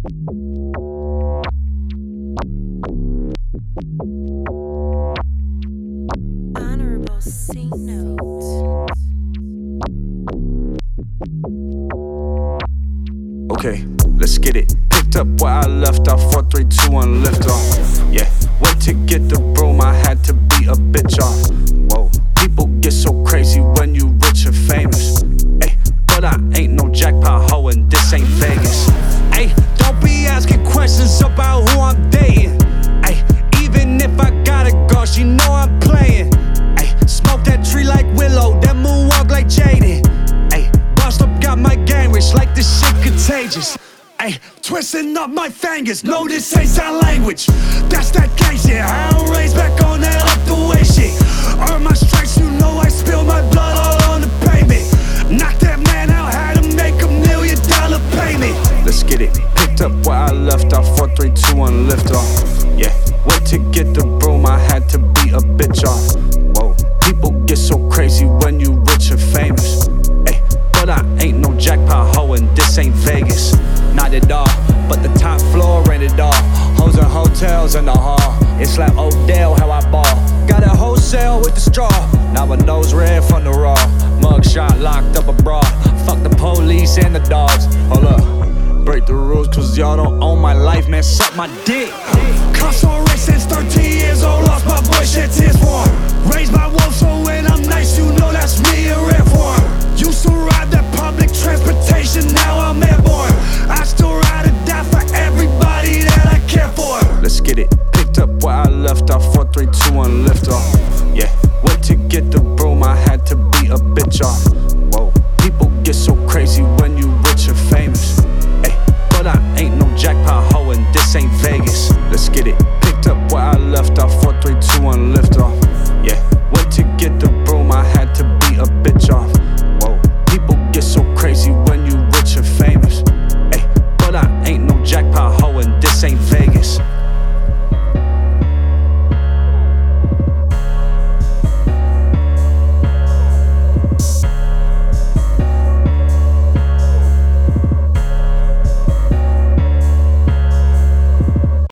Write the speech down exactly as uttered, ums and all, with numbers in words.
Honorable C note. Okay, let's get it. Picked up where I left off. Four, three, two, one, lift off. Yeah, went to get the broom. I had to beat a bitch off. Whoa, people get so crazy when you rich and famous. Ay, but I ain't no jackpot hoe and this ain't Vegas. Ay, don't be asking questions about who I'm dating. Ay, even if I gotta go, she know I'm playing. Ay, smoke that tree like Willow, then moonwalk like Jaden. Ay, bust up, got my gang rich like this shit contagious. Ay, twisting up my fingers, no this ain't sign language. That's that gay shit, I don't raise back on that up the way shit. Earn my stripes, you know I spill my blood all on the pavement. Knock that man out, had to make a million dollar payment. Let's get it, picked up where I left off. Four, three, two, one, lift off. Yeah, went to get the broom, I had to beat a bitch off. Whoa, people get so crazy when you rich and famous. Ay, but I ain't no jackpot hoe and this ain't Vegas. Not at all, but the top floor rented all. Hoes and hotels in the hall. It's like Odell how I ball. Got a wholesale with the straw. Now my nose red from the raw. Mug shot locked up abroad. Fuck the police and the dogs. Hold up, break the rules cause y'all don't own my life, man. Suck my dick. Cops on race since thirteen years old. Lost my boy, shed tears for him. Raised my wolf so when I'm nice, you know that's me in red form. Used to ride that public transportation, now I'm airborne. I still ride or die for everybody that I care for. Let's get it, picked up where I left off. Four, three, two, one, lift off. Yeah, went to get the broom, I had to beat a bitch off. Whoa, people get so crazy when you rich and famous. Ay, but I ain't no jackpot hoe and this ain't Vegas. Let's get it, picked up where I left off. Four, three, two, one, lift off. Yeah, went to get the broom, I had to beat a bitch off. Whoa, people get so crazy when you rich and famous. Ay, but I ain't no jackpot hoe and this ain't Vegas.